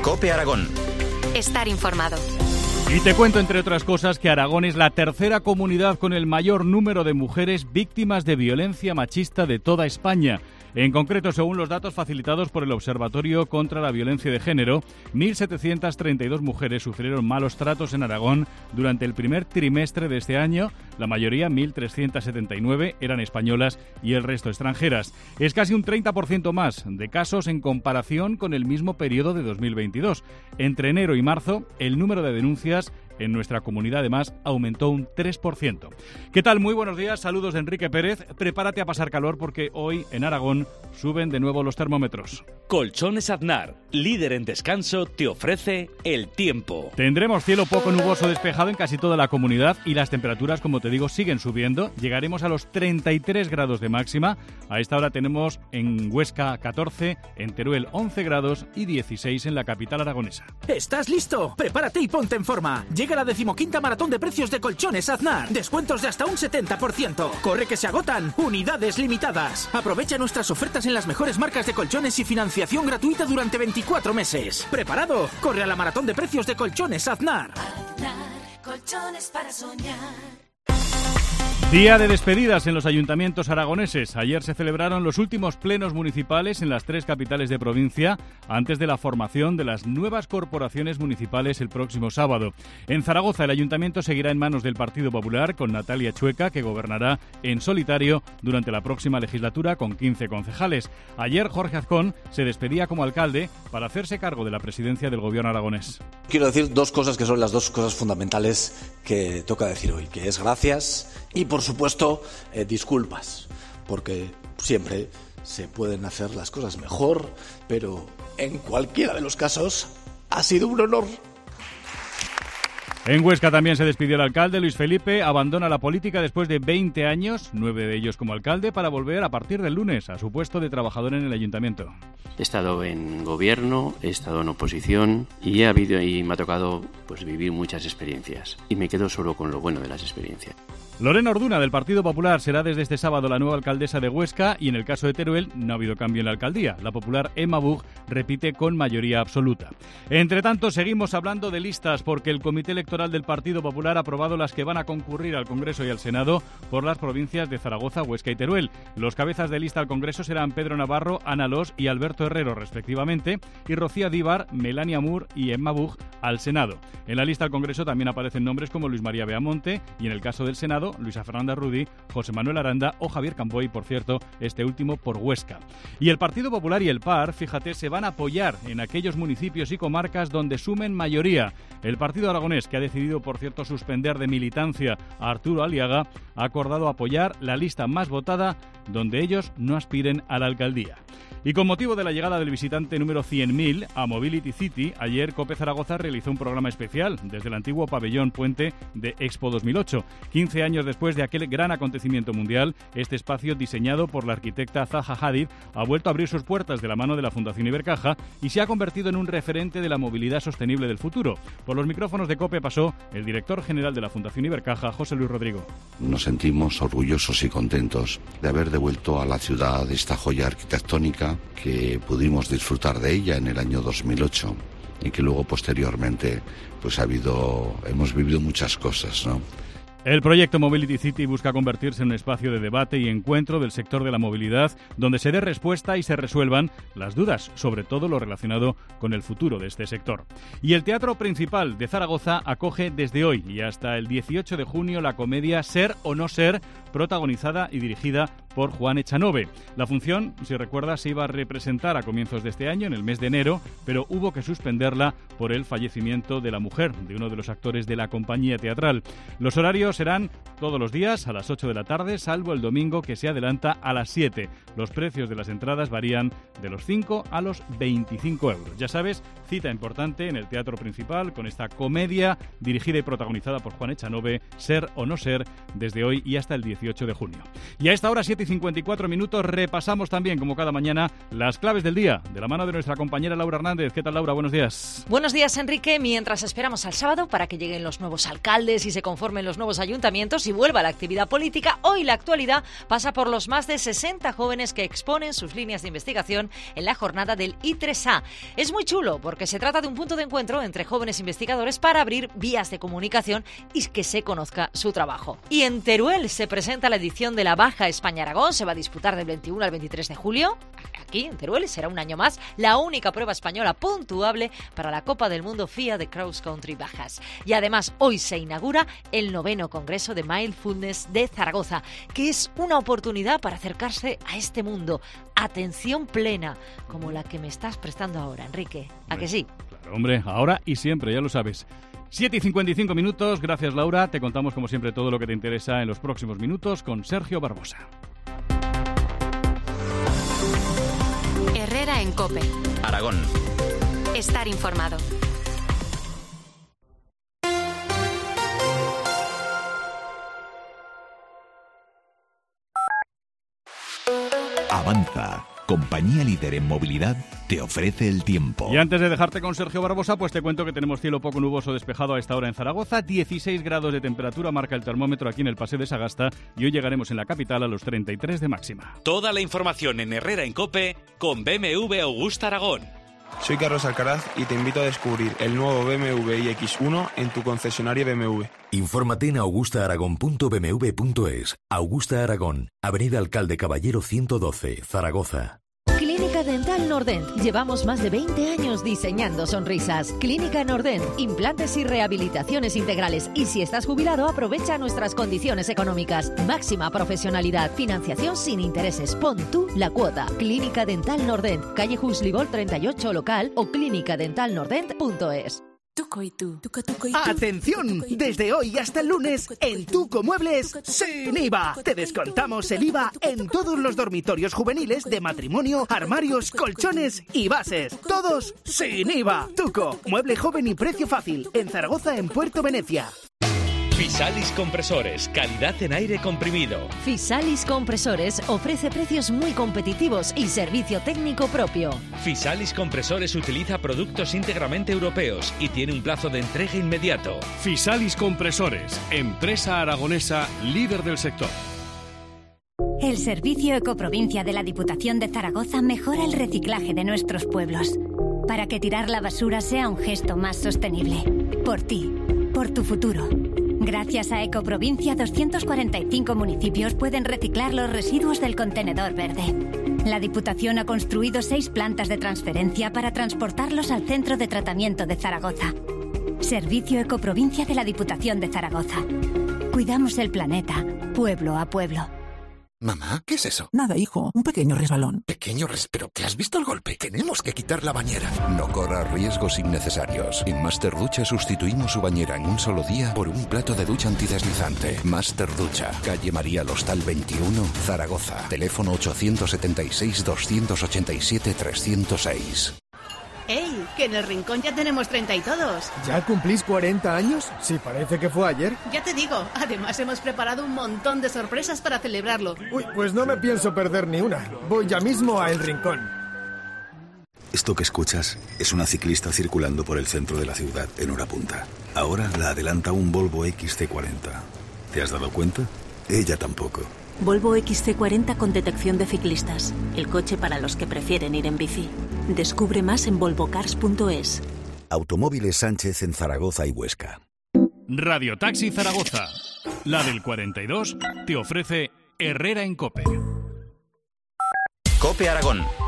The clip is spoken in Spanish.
COPE Aragón. Estar informado. Y te cuento, entre otras cosas, que Aragón es la tercera comunidad con el mayor número de mujeres víctimas de violencia machista de toda España. En concreto, según los datos facilitados por el Observatorio contra la Violencia de Género, 1.732 mujeres sufrieron malos tratos en Aragón durante el primer trimestre de este año. La mayoría, 1.379, eran españolas y el resto extranjeras. Es casi un 30% más de casos en comparación con el mismo periodo de 2022. Entre enero y marzo, el número de denuncias en nuestra comunidad, además, aumentó un 3%. ¿Qué tal? Muy buenos días, saludos de Enrique Pérez. Prepárate a pasar calor porque hoy en Aragón suben de nuevo los termómetros. Colchones Aznar, líder en descanso, te ofrece el tiempo. Tendremos cielo poco nuboso despejado en casi toda la comunidad y las temperaturas, como te digo, siguen subiendo. Llegaremos a los 33 grados de máxima. A esta hora tenemos en Huesca 14, en Teruel 11 grados y 16 en la capital aragonesa. ¿Estás listo? Prepárate y ponte en forma. Llega la 15ª maratón de precios de Colchones Aznar. Descuentos de hasta un 70%. Corre que se agotan. Unidades limitadas. Aprovecha nuestras ofertas en las mejores marcas de colchones y financiación gratuita durante 24 meses. ¿Preparado? Corre a la maratón de precios de Colchones Aznar. Aznar, colchones para soñar. Día de despedidas en los ayuntamientos aragoneses. Ayer se celebraron los últimos plenos municipales en las 3 capitales de provincia antes de la formación de las nuevas corporaciones municipales el próximo sábado. En Zaragoza el ayuntamiento seguirá en manos del Partido Popular con Natalia Chueca, que gobernará en solitario durante la próxima legislatura con 15 concejales. Ayer Jorge Azcón se despedía como alcalde para hacerse cargo de la presidencia del gobierno aragonés. Quiero decir dos cosas que son las dos cosas fundamentales que toca decir hoy, que es gracias y, por supuesto, disculpas, porque siempre se pueden hacer las cosas mejor, pero en cualquiera de los casos ha sido un honor. En Huesca también se despidió el alcalde. Luis Felipe abandona la política después de 20 años, 9 de ellos como alcalde, para volver a partir del lunes a su puesto de trabajador en el ayuntamiento. He estado en gobierno, he estado en oposición y me ha tocado vivir muchas experiencias. Y me quedo solo con lo bueno de las experiencias. Lorena Orduna, del Partido Popular, será desde este sábado la nueva alcaldesa de Huesca y en el caso de Teruel no ha habido cambio en la alcaldía. La popular Emma Buch repite con mayoría absoluta. Entre tanto, seguimos hablando de listas porque el Comité Electoral del Partido Popular ha aprobado las que van a concurrir al Congreso y al Senado por las provincias de Zaragoza, Huesca y Teruel. Los cabezas de lista al Congreso serán Pedro Navarro, Ana Los y Alberto Herrero, respectivamente, y Rocío Díbar, Melania Moore y Emma Buch al Senado. En la lista al Congreso también aparecen nombres como Luis María Beamonte y en el caso del Senado, Luisa Fernanda Rudy, José Manuel Aranda o Javier Campoy, por cierto, este último por Huesca. Y el Partido Popular y el PAR, fíjate, se van a apoyar en aquellos municipios y comarcas donde sumen mayoría. El Partido Aragonés, que ha decidido, por cierto, suspender de militancia a Arturo Aliaga, ha acordado apoyar la lista más votada donde ellos no aspiren a la alcaldía. Y con motivo de la llegada del visitante número 100.000 a Mobility City, ayer COPE Zaragoza realizó un programa especial desde el antiguo pabellón puente de Expo 2008. 15 años después de aquel gran acontecimiento mundial, este espacio diseñado por la arquitecta Zaha Hadid ha vuelto a abrir sus puertas de la mano de la Fundación Ibercaja y se ha convertido en un referente de la movilidad sostenible del futuro. Por los micrófonos de COPE pasó el director general de la Fundación Ibercaja, José Luis Rodrigo. Nos sentimos orgullosos y contentos de haber devuelto a la ciudad esta joya arquitectónica que pudimos disfrutar de ella en el año 2008 y que luego posteriormente hemos vivido muchas cosas, ¿no? El proyecto Mobility City busca convertirse en un espacio de debate y encuentro del sector de la movilidad donde se dé respuesta y se resuelvan las dudas, sobre todo lo relacionado con el futuro de este sector. Y el Teatro Principal de Zaragoza acoge desde hoy y hasta el 18 de junio la comedia Ser o no ser, protagonizada y dirigida por Juan Echanove. La función, si recuerdas, se iba a representar a comienzos de este año, en el mes de enero, pero hubo que suspenderla por el fallecimiento de la mujer de uno de los actores de la compañía teatral. Los horarios serán todos los días a las 8 de la tarde, salvo el domingo que se adelanta a las 7. Los precios de las entradas varían de los 5 a los 25 euros. Ya sabes, cita importante en el Teatro Principal con esta comedia dirigida y protagonizada por Juan Echanove, Ser o no ser, desde hoy y hasta el 18 18 de junio. Y a esta hora, 7:54 minutos, repasamos también, como cada mañana, las claves del día, de la mano de nuestra compañera Laura Hernández. ¿Qué tal, Laura? Buenos días. Buenos días, Enrique. Mientras esperamos al sábado para que lleguen los nuevos alcaldes y se conformen los nuevos ayuntamientos y vuelva la actividad política, hoy la actualidad pasa por los más de 60 jóvenes que exponen sus líneas de investigación en la jornada del I3A. Es muy chulo porque se trata de un punto de encuentro entre jóvenes investigadores para abrir vías de comunicación y que se conozca su trabajo. Y en Teruel se presenta la edición de la Baja España-Aragón. Se va a disputar del 21 al 23 de julio. Aquí, en Teruel, será un año más la única prueba española puntuable para la Copa del Mundo FIA de Cross Country Bajas. Y además, hoy se inaugura el 9º Congreso de Mindfulness de Zaragoza, que es una oportunidad para acercarse a este mundo. Atención plena, como la que me estás prestando ahora, Enrique. ¿A que sí? Claro, hombre, ahora y siempre, ya lo sabes. 7:55 minutos, gracias Laura. Te contamos como siempre todo lo que te interesa en los próximos minutos con Sergio Barbosa. Herrera en COPE. Aragón. Estar informado. Avanza, compañía líder en movilidad, te ofrece el tiempo. Y antes de dejarte con Sergio Barbosa, pues te cuento que tenemos cielo poco nuboso despejado a esta hora en Zaragoza, 16 grados de temperatura marca el termómetro aquí en el Paseo de Sagasta y hoy llegaremos en la capital a los 33 de máxima. Toda la información en Herrera en COPE con BMW Augusta Aragón. Soy Carlos Alcaraz y te invito a descubrir el nuevo BMW iX1 en tu concesionario BMW. Infórmate en augustaaragon.bmw.es. Augusta Aragón, Avenida Alcalde Caballero 112, Zaragoza. Clínica Dental Nordent. Llevamos más de 20 años diseñando sonrisas. Clínica Nordent. Implantes y rehabilitaciones integrales. Y si estás jubilado, aprovecha nuestras condiciones económicas. Máxima profesionalidad. Financiación sin intereses. Pon tú la cuota. Clínica Dental Nordent. Calle Huslibol 38 local o clínicadentalnordent.es. Tuco y tú. ¡Atención! Desde hoy hasta el lunes, en Tuco Muebles, sin IVA. Te descontamos el IVA en todos los dormitorios juveniles de matrimonio, armarios, colchones y bases. Todos sin IVA. Tuco, mueble joven y precio fácil. En Zaragoza, en Puerto Venecia. Fisalis Compresores, calidad en aire comprimido. Fisalis Compresores ofrece precios muy competitivos y servicio técnico propio. Fisalis Compresores utiliza productos íntegramente europeos y tiene un plazo de entrega inmediato. Fisalis Compresores, empresa aragonesa líder del sector. El Servicio Ecoprovincia de la Diputación de Zaragoza mejora el reciclaje de nuestros pueblos, para que tirar la basura sea un gesto más sostenible. Por ti, por tu futuro. Gracias a Ecoprovincia, 245 municipios pueden reciclar los residuos del contenedor verde. La Diputación ha construido 6 plantas de transferencia para transportarlos al Centro de Tratamiento de Zaragoza. Servicio Ecoprovincia de la Diputación de Zaragoza. Cuidamos el planeta, pueblo a pueblo. Mamá, ¿qué es eso? Nada, hijo, un pequeño resbalón. ¿Pero qué has visto el golpe? Tenemos que quitar la bañera. No corras riesgos innecesarios. En Master Ducha sustituimos su bañera en un solo día por un plato de ducha antideslizante. Master Ducha, calle María Lostal 21, Zaragoza. Teléfono 876-287-306. ¡Ey! Que en el Rincón ya tenemos 30 y todos. ¿Ya cumplís 40 años? Sí, parece que fue ayer. Ya te digo, además hemos preparado un montón de sorpresas para celebrarlo. Uy, pues no me pienso perder ni una. Voy ya mismo a El Rincón. Esto que escuchas es una ciclista circulando por el centro de la ciudad en hora punta. Ahora la adelanta un Volvo XC40. ¿Te has dado cuenta? Ella tampoco. Volvo XC40 con detección de ciclistas. El coche para los que prefieren ir en bici. Descubre más en volvocars.es. Automóviles Sánchez en Zaragoza y Huesca. Radio Taxi Zaragoza, la del 42, te ofrece Herrera en COPE. COPE Aragón.